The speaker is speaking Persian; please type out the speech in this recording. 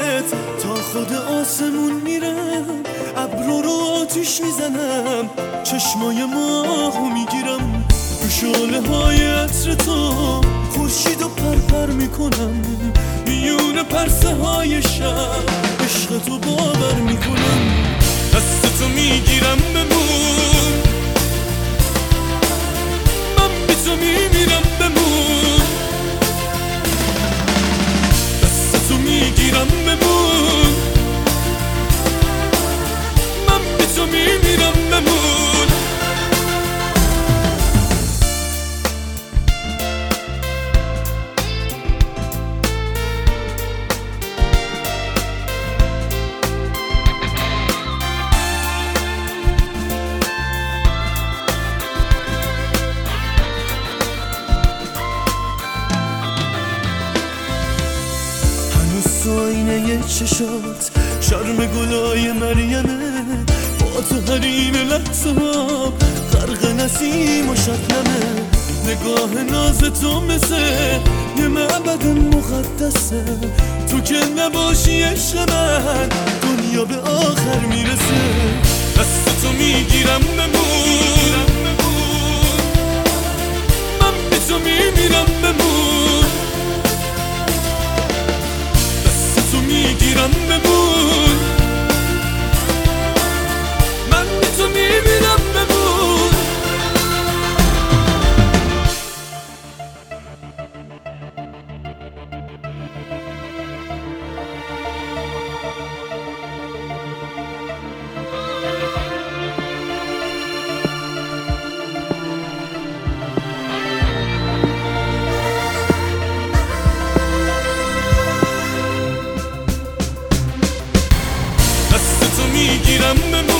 بهت تا خود آسمون میرم، ابرو رو آتیش میزنم، چشمای ماهو میگیرم، تو شعله های عطر تو خورشید و پرپر میکنم، میون پرسه های شب عشق تو باور میکنم، دست تو میگیرم بمون، من بی تو میمیرم بمون، دست تو میگیرم بمون، من بی تو میمیرم بمون. آینه چشات شرم گلای مریمه، با تو حریم لحظه ها غرق نسیم و شبنمه، نگاه ناز تو مثل یه معبد مقدسه، تو که نباشی عشق من دنیا به آخر میرسه، دست تو میگیرم بمون، من بی تو میمیرم بمون، میگیرم بمون، من بی تو میمیرم بمون. میگیرم بمون.